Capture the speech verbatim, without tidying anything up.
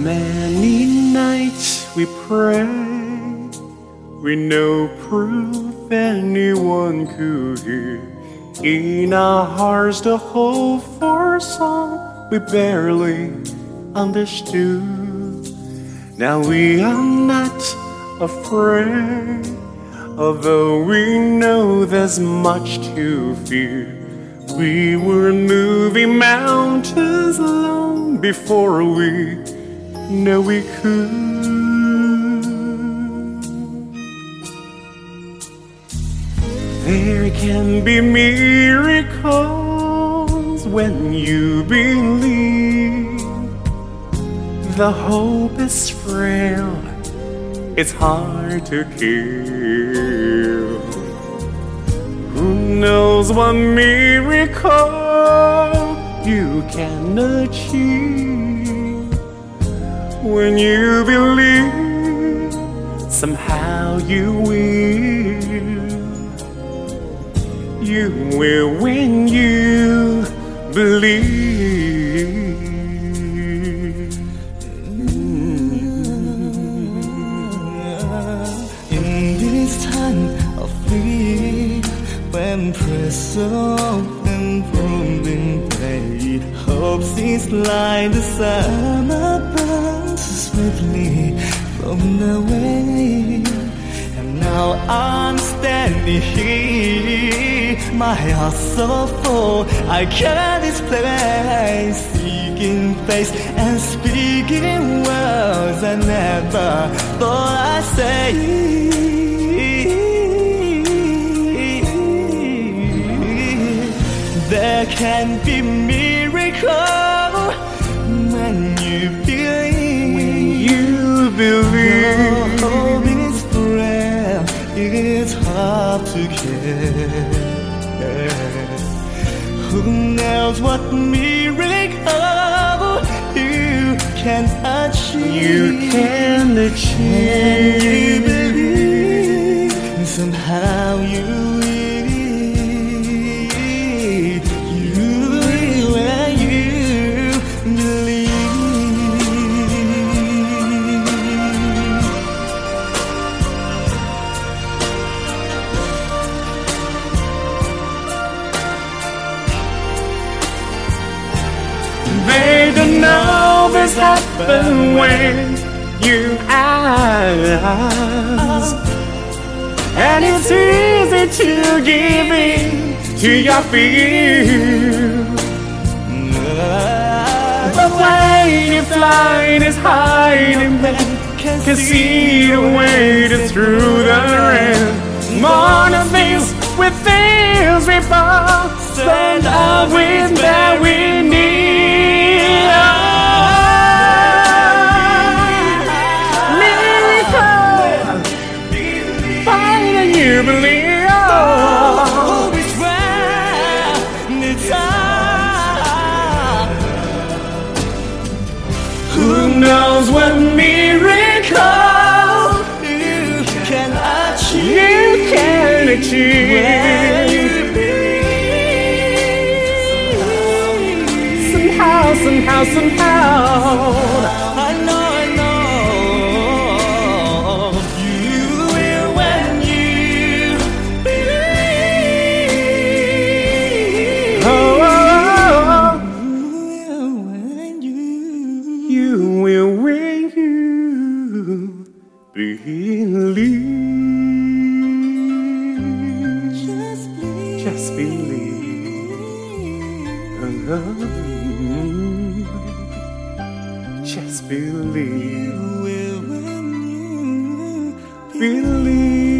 Many nights we pray with no proof anyone could hear. In our hearts the hope for song we barely understood. Now we are not afraid, although we know there's much to fear. We were moving mountains long before we know we could. There can be miracles when you believe. The hope is frail, it's hard to kill. Who knows what miracle you can achieve? When you believe, somehow you will. You will when you believe. In this time of fear, when pressure and proving day, hope seems like the summer burns swiftly from the way. And now I'm standing here, my heart so full, I can't explain. Seeking face and speaking words I never thought I'd say. There can be miracle when you believe. When you believe, hope is frail, it's hard to get. Who knows what miracle you can achieve? you can achieve. When you believe, somehow you will. You will when you believe. They don't know this happened when you ask, and it's easy to give in to your fear. But when you fly is hiding, can see the way to through the rain. More than things with things we both stand up with that we need. You believe, oh, It's when it's time. who knows what miracle You can achieve. you can When achieve. you believe. Somehow, somehow, somehow. I know, I know. You will when you believe. Oh, oh, oh, You will when you you will when you believe. just believe. Just believe. Oh, just believe. You will when you Believe.